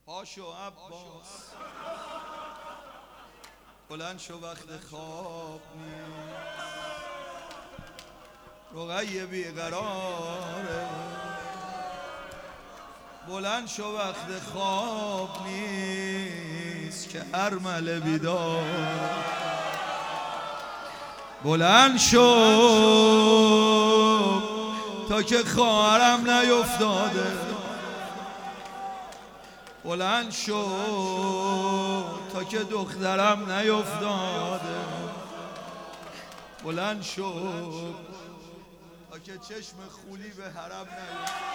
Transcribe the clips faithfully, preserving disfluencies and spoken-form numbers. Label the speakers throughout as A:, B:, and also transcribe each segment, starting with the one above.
A: پاشو عباس بلند شو وقت خواب نیست، رقیه بیقراره بلند شو وقت خواب نیست که ارمله بیدار. بلند شو تا که خواهرم نیفتاده، بلند شو تا که دخترم نیفتاده، بلند شو تا که چشم خولی به حرم نیفتاده.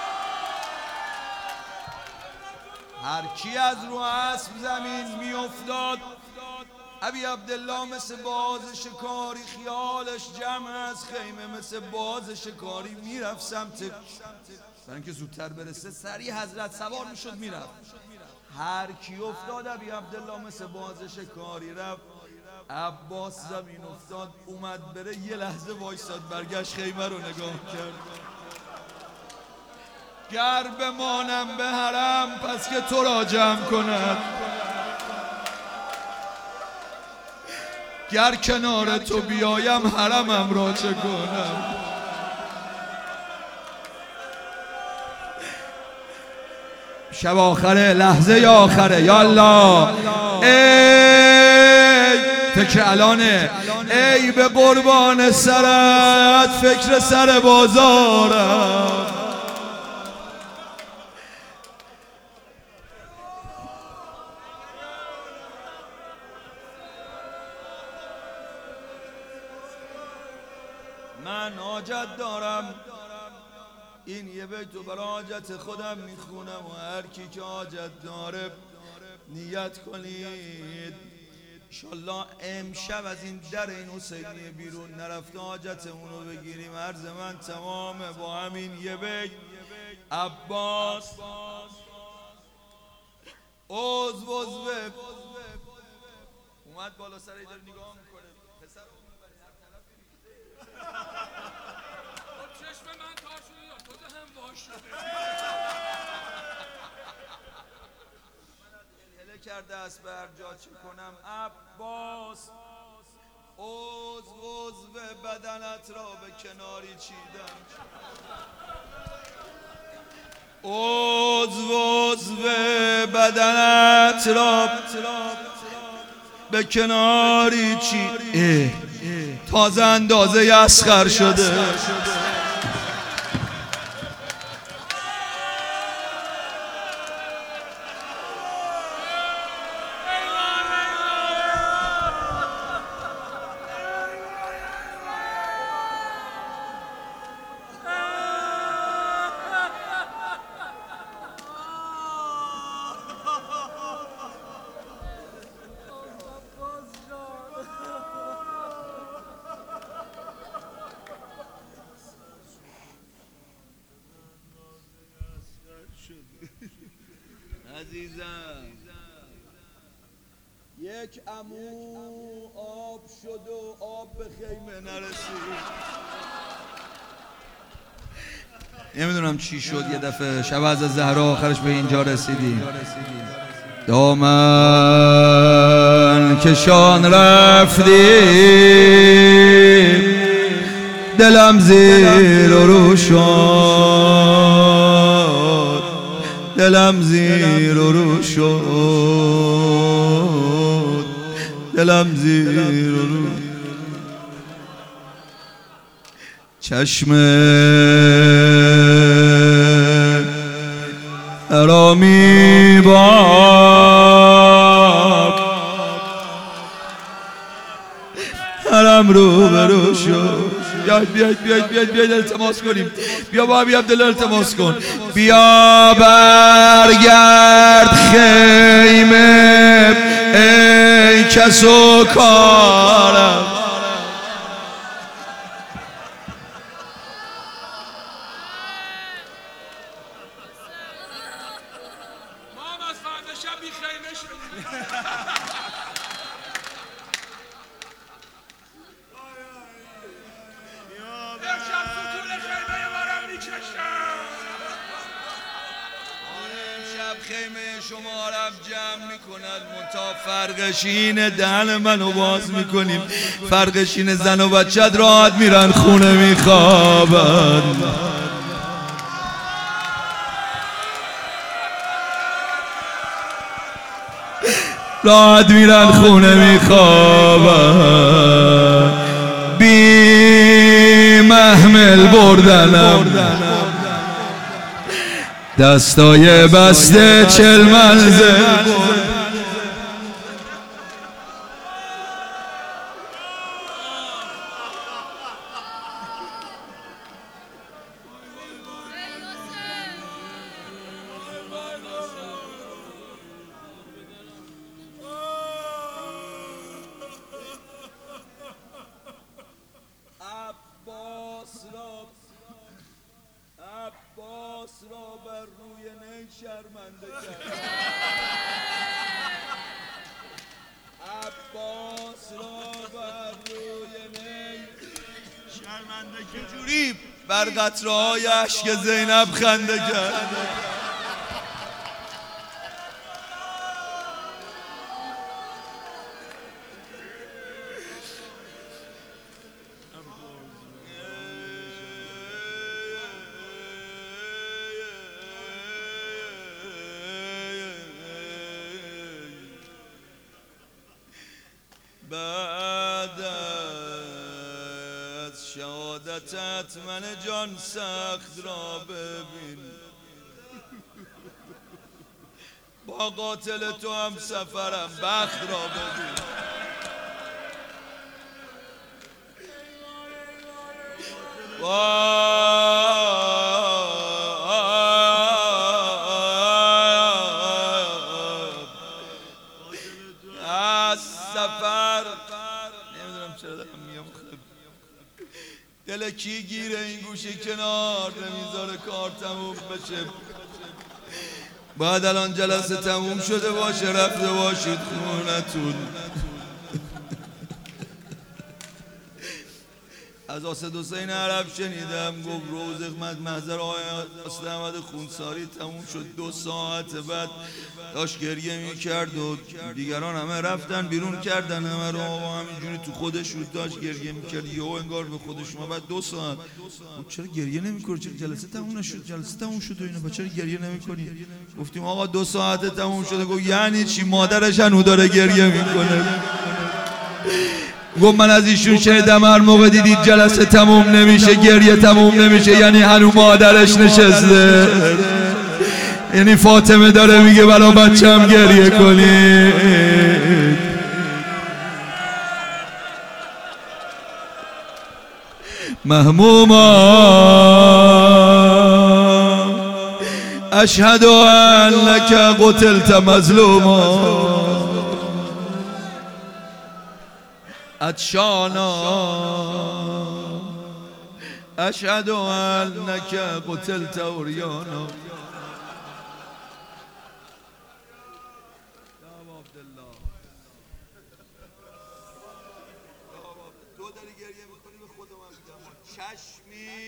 A: هر کی از رو اسب زمین میافتاد ابی عبدالله مثل باز شکاری خیالش جمع از خیمه، مثل باز شکاری میرفت سمت، برای اینکه زودتر برسه سریع حضرت سوار میشد میرفت. هر کی افتاد ابی عبدالله مثل باز شکاری رفت. عباس زمین افتاد اومد بره یه لحظه وایساد، برگشت خیمه رو نگاه کرد. گر بمانم به حرم پس که تو را جمع کند، گر کنار تو بیایم حرمم را چه کنم. شب آخره، لحظه آخره، یا الله ای فکر الانه، ای به قربان سرت فکر سر بازارم. من حاجت دارم، این یه بیت رو برای حاجت خودم میخونم و هر کی که حاجت داره نیت کنید انشالله امشب از این در این حسینیه بیرون نرفته حاجتمون رو بگیریم. عرض من تمامه با همین یه بیت. عباس عضو عضو اومد بالا سر ایدار نگاه میکنه، پسر
B: چشم من تار شده یا تو ده هم واش شده.
A: هله کرده است به هر جا چه کنم. عباس عضو عضو بدنت را به کناری چیدم، عضو عضو بدنت را به کناری چی تازه اندازه اسخر شده. عزیزم یک عمو آب شد و آب به خیمه نرسید. نمیدونم چی شد، یه دفعه شب از زهرا آخرش به اینجا رسیدی. دامن کشان رفتی دلم زیر و رو شد، دلم زیر و رو شد، دلم زیر و رو. چشم ارامی باب حرم رو برو شد. بیاید بیاید بیاید بیاید بیاید التماس کنیم، بیا با ابی عبدالله التماس کن، بیا برگرد خیمه ای کس و کارم.
B: ما هم از فردا شب بی خیمه شدیم. امشب ستون خیمه ما را میکشم.
A: امشب خیمه شما رفت جمع میکند منتها فرقش اینه دهن منو باز میکنیم فرقش اینه زن و بچت راحت میرن خونه میخوابن راحت میرن خونه میخوابن بی محمل بردنم دستای بسته چل منزل عباس را بر روی نی شرمنده کرد عباس را بر روی نی شرمنده کرد جوری بر قطره‌های اشک زینب خنده کرد بعد از شهادتت من جان سخت را ببین با قاتل تو هم سفرم بخت را ببین از سفر نمیدونم چرا دارم میام دل کی گیره این گوشه کنار نمیذاره کار تموم بشه بعد الان جلسه تموم شده باشه رفته باشید خونتون از آسد حسین عرب شنیدم گفت روز محضر آقای آسد احمد خونساری تموم شد دو ساعت بعد داشت گریه میکرد و دیگران همه رفتن بیرون کردن همه رو و همینجوری تو خودش رو داشت گریه میکرد یهو انگار به خودش اومد بعد دو ساعت چرا گریه نمیکنی چرا جلسه تموم نشد جلسه تموم شد و اینا چرا گریه نمیکنی گفتیم آقا دو ساعت تموم شده گفت یعنی چی مادرش هنوز داره گریه میکنه گفت من از ایشون شنیدم هر موقع دیدید جلسه تموم نمیشه گریه تموم نمیشه یعنی هنوز مادرش نشسته یعنی فاطمه داره میگه برا بچم گریه کنید مهموما اشهد انک قتلت مظلوما عطشانا اشهد انک قتلت عریانا تو داری گریه میکنی به خود من میگم چشمی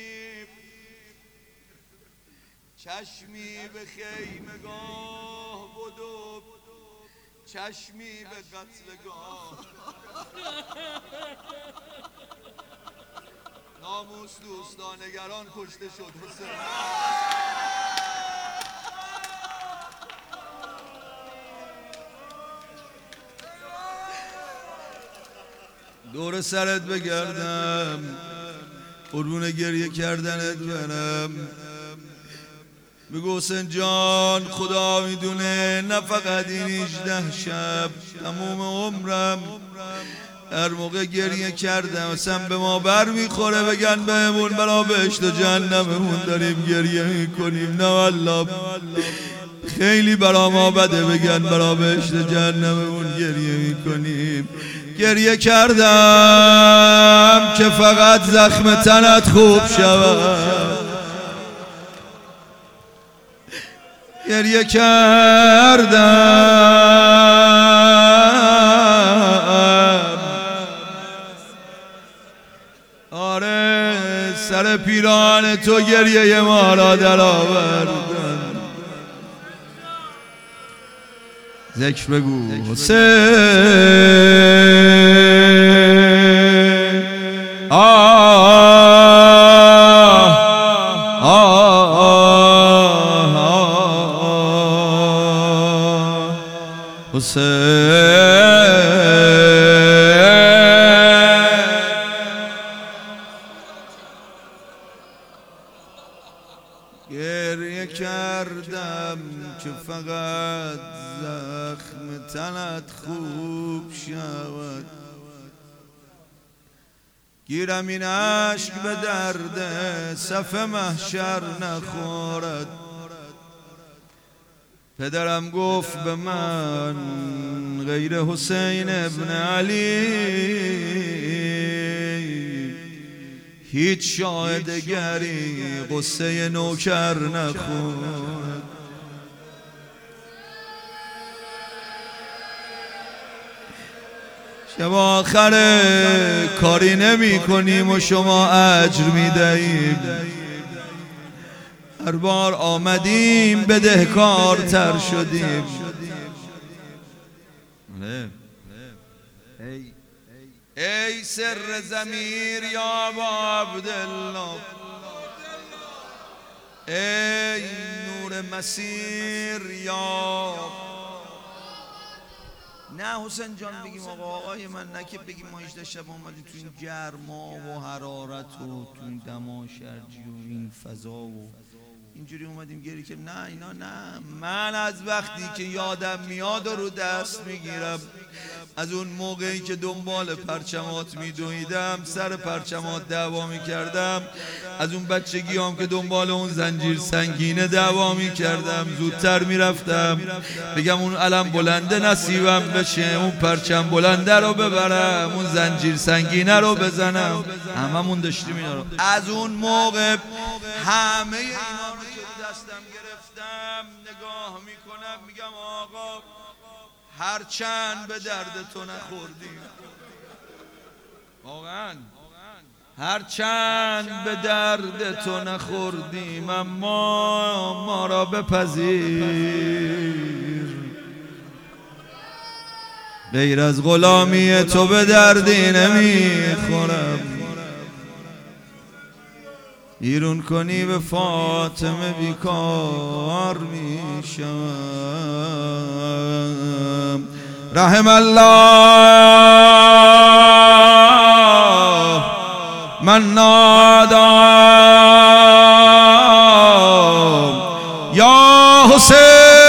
A: چشمی به خیمگاه بدو چشمی به قتلگاه ناموس دوستانگران کشته شد حسین دور سرت بگردم قربون گریه کردنت برم بگو حسین جان خدا میدونه نه فقط این هجده شب تموم عمرم هر موقع گریه کردم اصلا به ما بر میخوره بگن بهمون بلا بهشت و جهنممون داریم گریه میکنیم نه والله خیلی برا ما بده بگن برا بهشت و جهنممون گریه میکنیم گریه کردم که فقط زخم تنت خوب شود گریه کردم آره سر پیران تو گریه ما را در آوردن ذکر بگو حسین آه آه آه حسین گریه کردم که فقط زخم تنت خوب شود گیرم این عشق به درد صف محشر نخورد پدرم گفت به من غیر حسین ابن علی هیچ شاهد گری قصه نوکر نخورد شب آخر کاری نمی کنیم و شما اجر می دهیم هر بار آمدیم بدهکارتر شدیم ای سر ضمیر یا ابا عبدالله ای نور مسیر یا نه حسین جان بگیم آقا آقای من نه که بگیم ما هجده شب آمدیم تو این گرما و حرارت و تو این دما شرجی و این فضا و اینجوری اومدیم گری که نه اینا نه من از وقتی که یادم میاد رو دست میگیرم از اون موقعی که دنبال پرچمات میدویدم سر پرچمات دعوا میکردم از اون بچگی هم که دنبال اون زنجیر سنگینه دعوا میکردم زودتر میرفتم بگم اون علم بلنده نصیبم بشه اون پرچم بلنده رو ببرم اون زنجیر سنگینه رو بزنم هممون داشتیم اینا رو از اون موقع همه اینا رو که دستم گرفتم نگاه میکنم میگم آقا هر چند به درد تو نخوردیم واقعا هر چند به درد تو نخوردیم اما ما را بپذیر غیر از غلامی تو به دردی نمیخورم بیرون کنی به فاطمه بیکار میشم رحم الله من نادام یا حسین